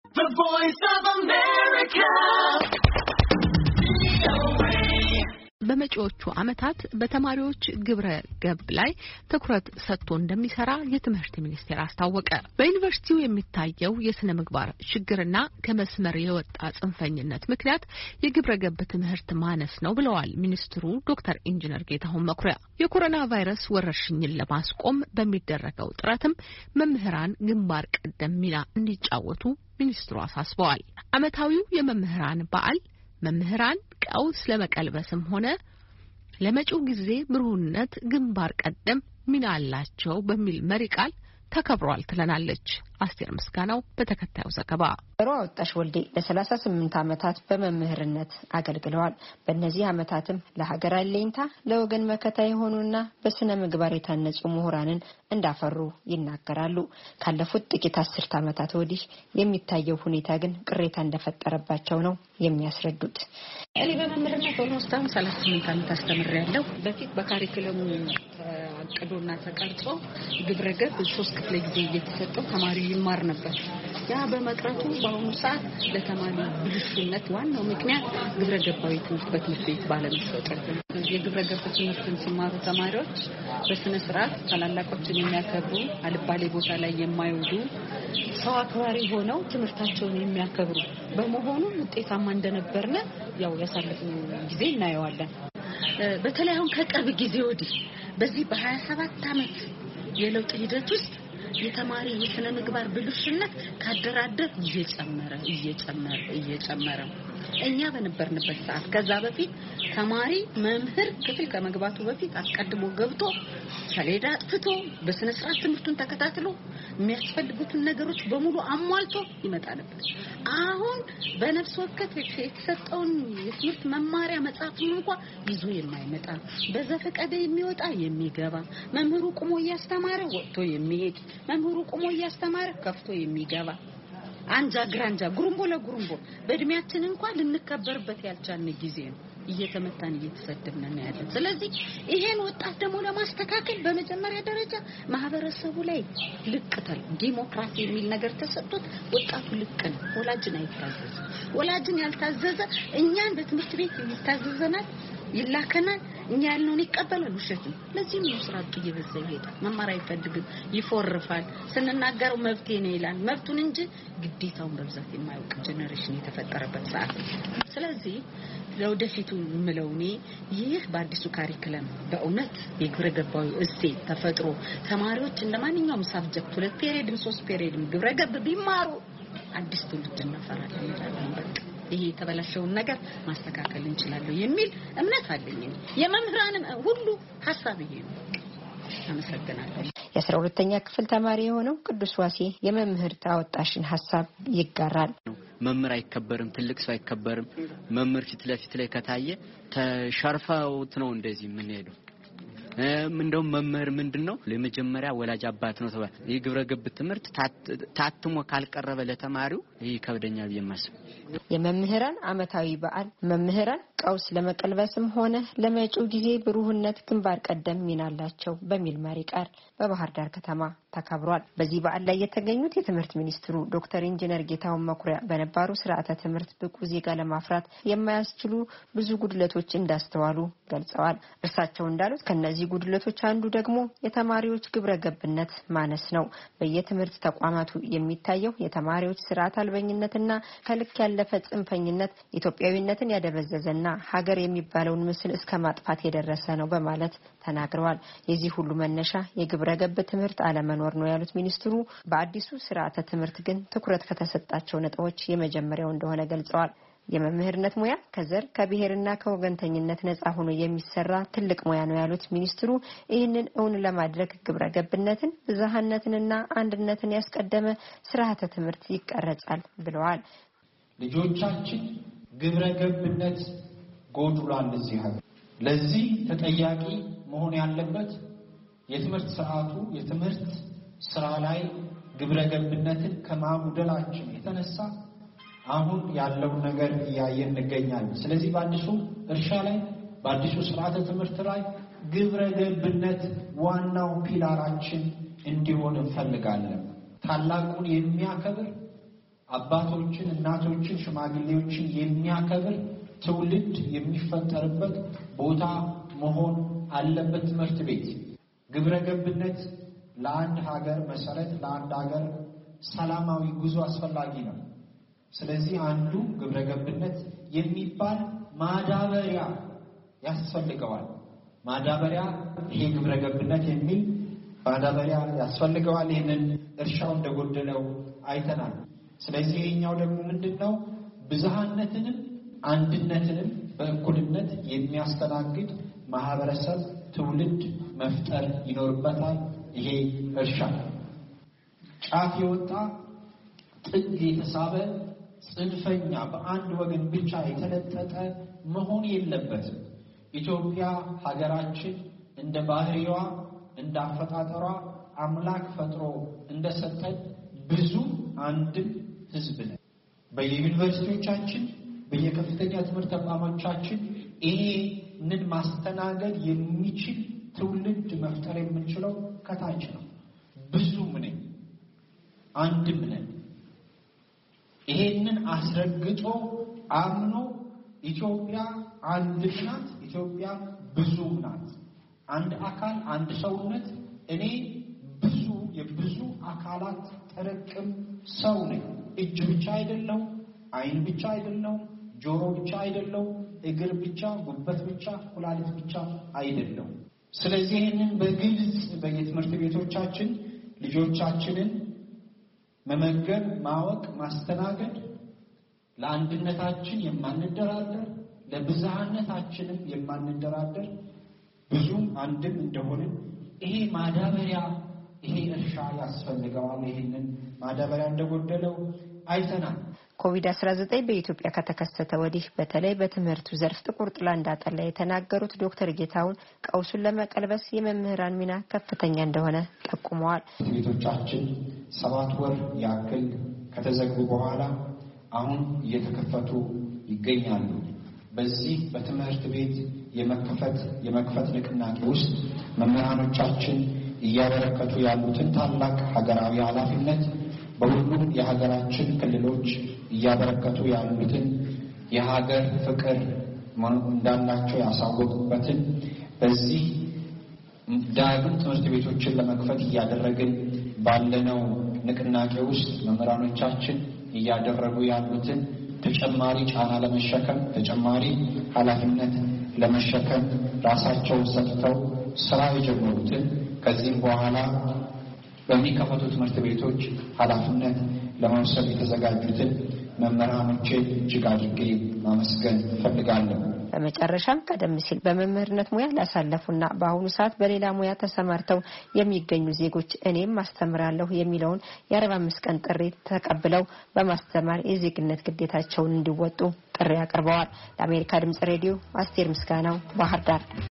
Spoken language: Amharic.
The Voice of America. በመጪዎቹ ዓመታት በተማሪዎች ግብረ ገብ ላይ ትኩረት ሰጥቶ እንደሚሰራ የትምህርት ሚኒስቴር አስታወቀ። በዩኒቨርሲቲው የሚታየው የስነ ምግባር ችግርና ከመስመር የወጣ ጽንፈኝነት ምክንያት የግብረ ገብ ትምህርት ማነስ ነው ብለዋል ሚኒስትሩ ዶክተር ኢንጂነር ጌታሁን መኩሪያ። የኮሮና ቫይረስ ወረርሽኝን ለማስቆም በሚደረገው ጥረትም መምህራን ግንባር ቀደም ሚና እንዲጫወቱ ሚኒስትሩ አሳስበዋል። ዓመታዊው የመምህራን በዓል መምህራን ቀውስ ለመቀልበስም ሆነ ለመጪው ጊዜ ብሩህነት ግንባር ቀደም ሚና አላቸው በሚል መሪ ቃል ተከብሯል ትለናለች አስቴር ምስጋናው በተከታዩ ዘገባ። ወጣሽ ወልዴ ለ38 ዓመታት በመምህርነት አገልግለዋል። በእነዚህ ዓመታትም ለሀገር አለኝታ ለወገን መከታ የሆኑና በስነ ምግባር የታነጹ ምሁራንን እንዳፈሩ ይናገራሉ። ካለፉት ጥቂት አስርት ዓመታት ወዲህ የሚታየው ሁኔታ ግን ቅሬታ እንደፈጠረባቸው ነው የሚያስረዱት። እኔ በመምህርነት ኦልሞስት 38 ዓመት አስተምሬያለሁ። በፊት በካሪኩለሙ አቅዶና ተቀርጾ ግብረገብ 3 ክፍለ ጊዜ እየተሰጠው ተማሪ ይማር ነበር። ያ በመቅረቱ በአሁኑ ሰዓት ለተማሪ ብልሹነት ዋናው ምክንያት ግብረገባዊ ትምህርት በትምህርት ቤት ባለመሰጠት ነው። የግብረገብ ትምህርትን ሲማሩ ተማሪዎች በስነ ስርዓት ታላላቆችን የሚያከብሩ፣ አልባሌ ቦታ ላይ የማይውሉ፣ ሰው አክባሪ ሆነው ትምህርታቸውን የሚያከብሩ በመሆኑ ውጤታማ እንደነበርነ ያው ያሳለፍነው ጊዜ እናየዋለን። በተለይ አሁን ከቅርብ ጊዜ ወዲህ በዚህ በ27 ዓመት የለውጥ ሂደት ውስጥ የተማሪ የስነ ምግባር ብልሹነት ካደራደር እየጨመረ እኛ በነበርንበት ሰዓት ከዛ በፊት ተማሪ መምህር ክፍል ከመግባቱ በፊት አስቀድሞ ገብቶ ሰሌዳ አጥፍቶ በስነ ስርዓት ትምህርቱን ተከታትሎ የሚያስፈልጉትን ነገሮች በሙሉ አሟልቶ ይመጣ ነበር። አሁን በነፍስ ወከፍ የተሰጠውን የትምህርት መማሪያ መጽሐፍን እንኳን ይዞ የማይመጣ በዘፈቀደ የሚወጣ የሚገባ መምህሩ ቆሞ እያስተማረ ወጥቶ የሚሄድ መምህሩ ቆሞ እያስተማረ ከፍቶ የሚገባ አንጃ ግራንጃ ጉሩምቦ ለጉሩምቦ በእድሜያችን እንኳን ልንከበርበት ያልቻልን ጊዜ ነው። እየተመታን እየተሰደብን ነው ያለን። ስለዚህ ይሄን ወጣት ደግሞ ለማስተካከል በመጀመሪያ ደረጃ ማህበረሰቡ ላይ ልቅተል ዲሞክራሲ የሚል ነገር ተሰጥቶት ወጣቱ ልቅ ነው። ወላጅን ያልታዘዘ እኛን በትምህርት ቤት ይታዘዘናል፣ ይላከናል፣ እኛ ያልነውን ይቀበላል። ውሸት ነው። ለዚህም ነው ስራ እየበዛ ይሄዳል። መማር አይፈልግም፣ ይፎርፋል። ስንናገረው መብቴ ነው ይላል። መብቱን እንጂ ግዴታውን በብዛት የማያውቅ ጄነሬሽን የተፈጠረበት ሰዓት። ስለዚህ ለወደፊቱ ምለውኔ ይህ በአዲሱ ካሪኩለም በእውነት የግብረገባዊ እሴት ተፈጥሮ ተማሪዎች እንደማንኛውም ሳብጀክት 2 ፔሪድም 3 ፔሪድም ግብረገብ ቢማሩ አዲስ ትውልድ እናፈራለን ይላል። በቃ ይሄ የተበላሸውን ነገር ማስተካከል እንችላለን የሚል እምነት አለኝ። የመምህራንም ሁሉ ሐሳብ ይሄ ነው። አመሰግናለሁ። የ12ኛ ክፍል ተማሪ የሆነው ቅዱስ ዋሴ የመምህር ታወጣሽን ሐሳብ ይጋራል። መምህር አይከበርም፣ ትልቅ ሰው አይከበርም። መምህር ፊት ለፊት ላይ ከታየ ተሸርፈውት ነው እንደዚህ ምን ሄዱ እንደው መምህር ምንድነው ለመጀመሪያ ወላጅ አባት ነው ተባለ። የግብረ ገብ ትምህርት ታትሞ ካልቀረበ ለተማሪው ይከብደኛል በማሰብ የመምህራን ዓመታዊ በዓል መምህራን ቀውስ ለመቀልበስም ሆነ ለመጪው ጊዜ ብሩህነት ግንባር ቀደም ሚና አላቸው በሚል መሪ ቃል በባህር ዳር ከተማ ተከብሯል። በዚህ በዓል ላይ የተገኙት የትምህርት ሚኒስትሩ ዶክተር ኢንጂነር ጌታሁን መኩሪያ በነባሩ ስርዓተ ትምህርት ብቁ ዜጋ ለማፍራት የማያስችሉ ብዙ ጉድለቶች እንዳስተዋሉ ገልጸዋል። እርሳቸው እንዳሉት ከነዚህ ጉድለቶች አንዱ ደግሞ የተማሪዎች ግብረ ገብነት ማነስ ነው። በየትምህርት ተቋማቱ የሚታየው የተማሪዎች ስርዓት አልበኝነትና ከልክ ያለፈ ጽንፈኝነት ኢትዮጵያዊነትን ያደበዘዘና ሀገር የሚባለውን ምስል እስከ ማጥፋት የደረሰ ነው በማለት ተናግረዋል። የዚህ ሁሉ መነሻ የግብረ ገብ ትምህርት አለመኖር ነው ያሉት ሚኒስትሩ በአዲሱ ስርዓተ ትምህርት ግን ትኩረት ከተሰጣቸው ነጥቦች የመጀመሪያው እንደሆነ ገልጸዋል። የመምህርነት ሙያ ከዘር ከብሔርና ከወገንተኝነት ነፃ ሆኖ የሚሰራ ትልቅ ሙያ ነው ያሉት ሚኒስትሩ ይህንን እውን ለማድረግ ግብረ ገብነትን ብዝሃነትንና አንድነትን ያስቀደመ ስርዓተ ትምህርት ይቀረጻል ብለዋል። ልጆቻችን ግብረ ገብነት ጎድሏል እዚህ ሀገር። ለዚህ ተጠያቂ መሆን ያለበት የትምህርት ስርዓቱ የትምህርት ስራ ላይ ግብረ ገብነትን ከማጉደላችን የተነሳ አሁን ያለው ነገር ያየን እንገኛለን። ስለዚህ በአዲሱ እርሻ ላይ በአዲሱ ስርዓተ ትምህርት ላይ ግብረ ገብነት ዋናው ፒላራችን እንዲሆን እንፈልጋለን። ታላቁን የሚያከብር አባቶችን፣ እናቶችን፣ ሽማግሌዎችን የሚያከብር ትውልድ የሚፈጠርበት ቦታ መሆን አለበት ትምህርት ቤት። ግብረ ገብነት ለአንድ ሀገር መሰረት፣ ለአንድ ሀገር ሰላማዊ ጉዞ አስፈላጊ ነው። ስለዚህ አንዱ ግብረ ገብነት የሚባል ማዳበሪያ ያስፈልገዋል። ማዳበሪያ ይሄ ግብረ ገብነት የሚል ማዳበሪያ ያስፈልገዋል። ይሄንን እርሻው እንደጎደለው አይተናል። ስለዚህ ይሄኛው ደግሞ ምንድነው? ብዝሃነትንም አንድነትንም በእኩልነት የሚያስተናግድ ማህበረሰብ ትውልድ መፍጠር ይኖርበታል። ይሄ እርሻ ጫፍ የወጣ ጥግ የተሳበ ጽንፈኛ በአንድ ወገን ብቻ የተለጠጠ መሆን የለበትም። ኢትዮጵያ ሀገራችን እንደ ባህሪዋ እንደ አፈጣጠሯ አምላክ ፈጥሮ እንደሰጠን ብዙ አንድም ህዝብ ነን። በየዩኒቨርሲቲዎቻችን በየከፍተኛ ትምህርት ተቋሞቻችን ይሄንን ማስተናገድ የሚችል ትውልድ መፍጠር የምንችለው ከታች ነው። ብዙም ነን አንድም ነን። ይሄንን አስረግጦ አምኖ ኢትዮጵያ አንድ ናት፣ ኢትዮጵያ ብዙም ናት። አንድ አካል አንድ ሰውነት፣ እኔ ብዙ የብዙ አካላት ጥርቅም ሰው ነኝ። እጅ ብቻ አይደለም፣ አይን ብቻ አይደለም፣ ጆሮ ብቻ አይደለም፣ እግር ብቻ፣ ጉበት ብቻ፣ ኩላሊት ብቻ አይደለም። ስለዚህ ይህንን በግልጽ በየትምህርት ቤቶቻችን ልጆቻችንን መመገብ፣ ማወቅ፣ ማስተናገድ ለአንድነታችን የማንደራደር ለብዝሃነታችንም የማንደራደር ብዙም አንድም እንደሆንን ይሄ ማዳበሪያ ይሄ እርሻ ያስፈልገዋል። ይሄንን ማዳበሪያ እንደጎደለው አይተናል። ኮቪድ-19 በኢትዮጵያ ከተከሰተ ወዲህ በተለይ በትምህርቱ ዘርፍ ጥቁር ጥላ እንዳጠላ የተናገሩት ዶክተር ጌታሁን ቀውሱን ለመቀልበስ የመምህራን ሚና ከፍተኛ እንደሆነ ጠቁመዋል። ቤቶቻችን 7 ወር ያክል ከተዘጉ በኋላ አሁን እየተከፈቱ ይገኛሉ። በዚህ በትምህርት ቤት የመክፈት ንቅናቄ ውስጥ መምህራኖቻችን እያበረከቱ ያሉትን ታላቅ ሀገራዊ ኃላፊነት በሁሉም የሀገራችን ክልሎች እያበረከቱ ያሉትን የሀገር ፍቅር እንዳላቸው ያሳወቁበትን በዚህ ዳግም ትምህርት ቤቶችን ለመክፈት እያደረግን ባለነው ንቅናቄ ውስጥ መምህራኖቻችን እያደረጉ ያሉትን ተጨማሪ ጫና ለመሸከም ተጨማሪ ኃላፊነት ለመሸከም ራሳቸውን ሰጥተው ስራ የጀመሩትን ከዚህም በኋላ በሚከፈቱ ትምህርት ቤቶች ኃላፊነት ለመውሰድ የተዘጋጁትን መምህራኖችን እጅግ አድርጌ ማመስገን እፈልጋለሁ። በመጨረሻም ቀደም ሲል በመምህርነት ሙያ ላሳለፉና በአሁኑ ሰዓት በሌላ ሙያ ተሰማርተው የሚገኙ ዜጎች እኔም ማስተምራለሁ የሚለውን የ45 ቀን ጥሪ ተቀብለው በማስተማር የዜግነት ግዴታቸውን እንዲወጡ ጥሪ አቅርበዋል። ለአሜሪካ ድምጽ ሬዲዮ አስቴር ምስጋናው ባህር ዳር።